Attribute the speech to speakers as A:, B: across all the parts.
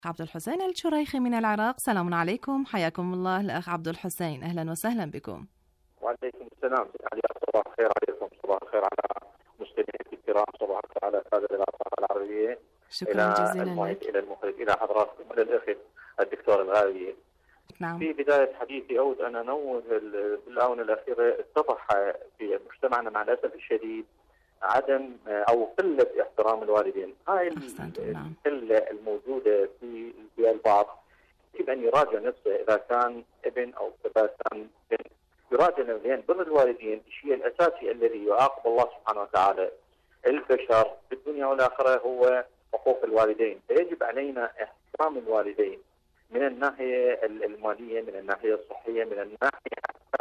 A: عبد الحسين الشريخي من العراق. سلام عليكم، حياكم الله الأخ عبد الحسين، أهلا وسهلا بكم.
B: وعليكم السلام. صباح الخير عليكم، صباح الخير على مستمعينا الكرام، صباح الخير على سادة الأصحاب العربية.
A: شكرا جزيلا لك.
B: إلى المخرج، إلى حضراتكم، إلى الأخ الدكتور الغالي.
A: نعم.
B: في بداية حديثي أود أن أنوه بالآونة الأخيرة اتضح في مجتمعنا مع الأسف الشديد عدم أو قلة احترام الوالدين. هاي القلة الموجودة في البعض يجب أن يراجع نفسه إذا كان ابن أو إذا كان بنت، يراجع لأن بر الوالدين الشيء الأساسي الذي يعاقب الله سبحانه وتعالى البشر في الدنيا والآخرة هو حقوق الوالدين. فيجب علينا احترام الوالدين من الناحية المالية، من الناحية الصحية، من الناحية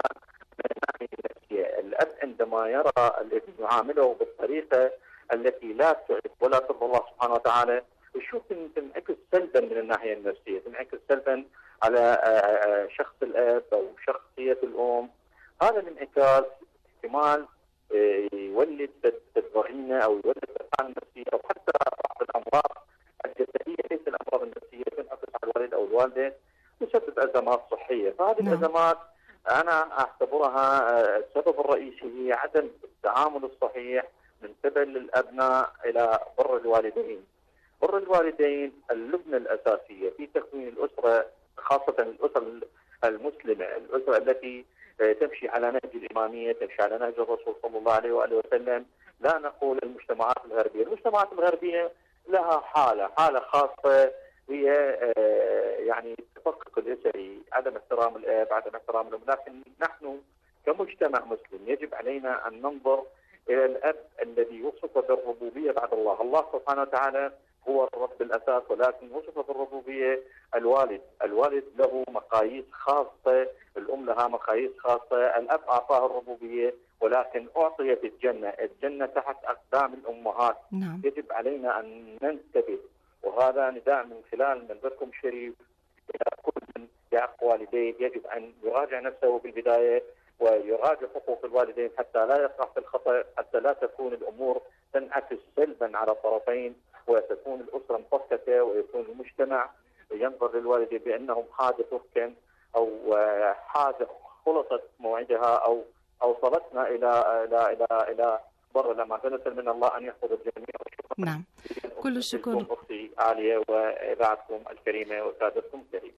B: النفسية. الأب عندما يرى الابن يعامله بالطريقة التي لا تعب ولا ترضى الله سبحانه وتعالى، يشوف تنعكس سلبا من الناحية النفسية، تنعكس سلبا على شخص الأب أو شخصية الأم. هذا الانعكاس احتمال يولد تضغينة أو يولد أفعال نفسية أو حتى بعض الأمراض الجسدية، ليس الأمراض النفسية، تنعكس على الوالد أو الوالدة، تسبب أزمات صحية. فهذه الأزمات أنا أعتبرها السبب الرئيسي هي عدم التعامل الصحيح من قبل الأبناء إلى بر الوالدين. بر الوالدين اللبنة الأساسية في تكوين الأسرة، خاصة الأسرة المسلمة، الأسرة التي تمشي على نهج الإمامية، تمشي على نهج الرسول صلى الله عليه وآله وسلم. لا نقول المجتمعات الغربية، المجتمعات الغربية لها حالة خاصة، هي يعني التفكك الأسري، عدم احترام الأب، عدم احترام الأم. لكن نحن كمجتمع مسلم يجب علينا أن ننظر إلى الأب الذي وصف بالربوبية بعد الله. الله سبحانه وتعالى هو الرب بالأساس، ولكن وصف بالربوبية الوالد له مقاييس خاصة، الأم لها مقاييس خاصة. الأب أعطاه الربوبية ولكن أعطيت الجنة تحت أقدام الأمهات.
A: نعم.
B: يجب علينا أن ننتبه، وهذا نداء من خلال منبركم الشريف إلى كل من يعق والديه. يجب أن يراجع نفسه بالبداية ويراجع حقوق الوالدين حتى لا يقع في الخطأ، حتى لا تكون الأمور تنعكس سلبا على الطرفين، وتكون الأسرة مفككة، ويكون المجتمع ينظر للوالدين بأنهم حاجة ركن أو حاجة خلصت موعدها أو أوصلتنا إلى بر الأمان. فنسأل من الله أن يحفظ الجميع.
A: نعم، كل الشكر
B: أختي عالية وإذاعتكم الكريمة وسادتكم الكريمة.